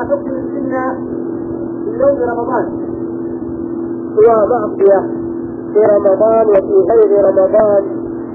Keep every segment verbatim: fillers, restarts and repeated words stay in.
ما حكم السنة في يوم رمضان؟ هو معصية في رمضان وفي غير رمضان،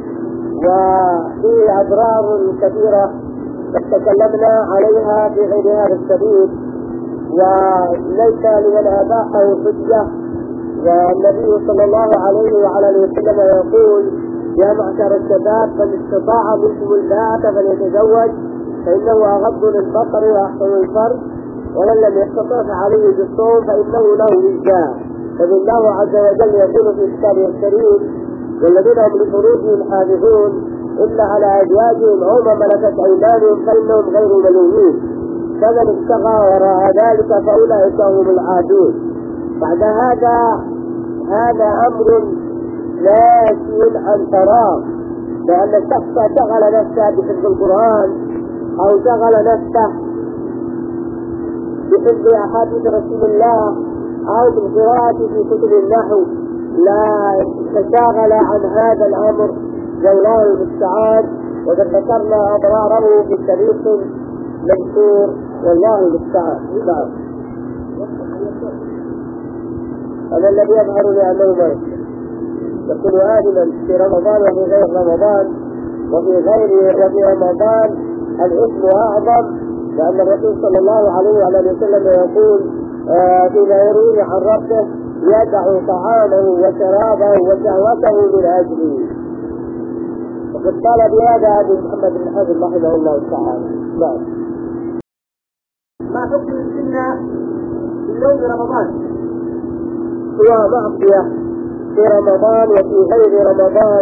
وفيه أضرار كثيرة تكلمنا عليها في غير هذا السبيل، وليس لمن أباحه حجة. والنبي صلى الله عليه وعلى اله وسلم يقول: يا معشر الشباب من استطاع منكم الباءة فليتزوج فإنه أغض للبصر وأحسن للفرج، ومن لم يستطع فعليه بالصوم فإنه له وجاء. فالله عز وجل يقول في كتابه الكريم: والذين هم لفروجهم حافظون إلا على أزواجهم أو ما ملكت أيمانهم فإنهم غير ملومين، فمن ابتغى وراء ذلك فأولئك هم العادون. بعد هذا هذا أمر ناشئ عن فراغ، لأن الشخص شغل نفسه بحفظ القرآن أو شغل نفسه بحفظ أحاديث رسول الله أو بالقراءة في كتب النحو، لا تشاغل عن هذا الأمر، والله المستعان. وقد ذكرنا أضراره في طريق مذكور، والله المستعان. هذا الذي يظهر لأنه ما يكون آدما في رمضان وفي غير رمضان، وفي غير وفي رمضان الإثم أعظم، لأن الرسول صلى الله عليه وعلى وسلم يقول آه فيما يروي عن ربه: يدع طعامه وشرابه وشهوته من أجله. وقد قال بهذا أبو محمد بن حزم رحمه الله تعالى. نعم. ما حكم السنة في يوم رمضان؟ هو معصية في رمضان وفي غير رمضان،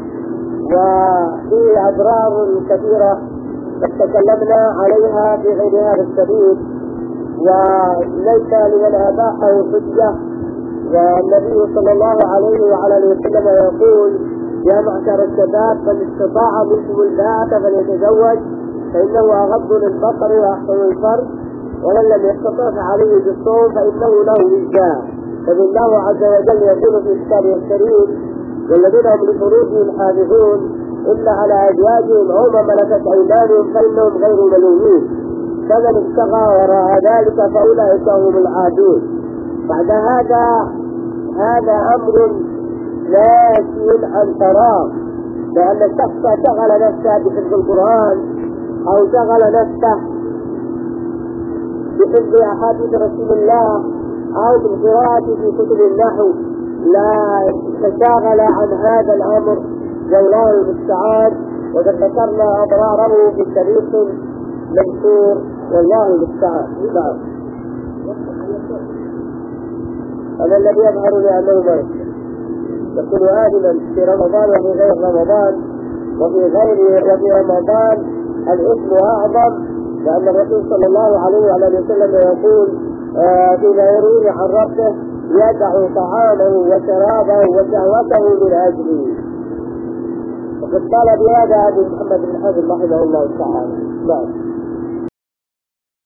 وفيه أضرار كثيرة تكلمنا عليها في غير هذا السبيل، وليس لمن أباحه حجة. والنبي صلى الله عليه وعلى اله وسلم يقول: يا معشر الشباب من استطاع منكم الباءة فليتزوج فإنه أغض للبصر وأحسن للفرج، ومن لم يستطع فعليه بالصوم فإنه له وجاء. فالله عز وجل يقول في كتابه الكريم: والذين هم لفروجهم حافظون إلا على أزواجهم أو ما ملكت أيمانهم فإنهم غير ملومين، فمن ابتغى وراء ذلك فأولئك هم العادون. بعد هذا هذا أمر ناشئ عن فراغ، لأن الشخص شغل نفسه بحفظ القرآن أو شغل نفسه بحفظ أحاديث رسول الله أو بالقراءة في كتب النحو، لا تشاغل عن هذا الأمر، والله المستعان. وقد ذكرنا أضراره في طريق مذكور، والله المستعان. هذا الذي يظهر لأنه ما يكون آدما في رمضان وفي غير رمضان، وفي غير وفي رمضان الإثم أعظم، لأن الرسول صلى الله عليه وعلى وسلم يقول آه فيما يروي عن ربه: يدع طعامه وشرابه وشهوته من أجله. وقد قال بهذا أبو محمد بن حزم رحمه الله تعالى. نعم.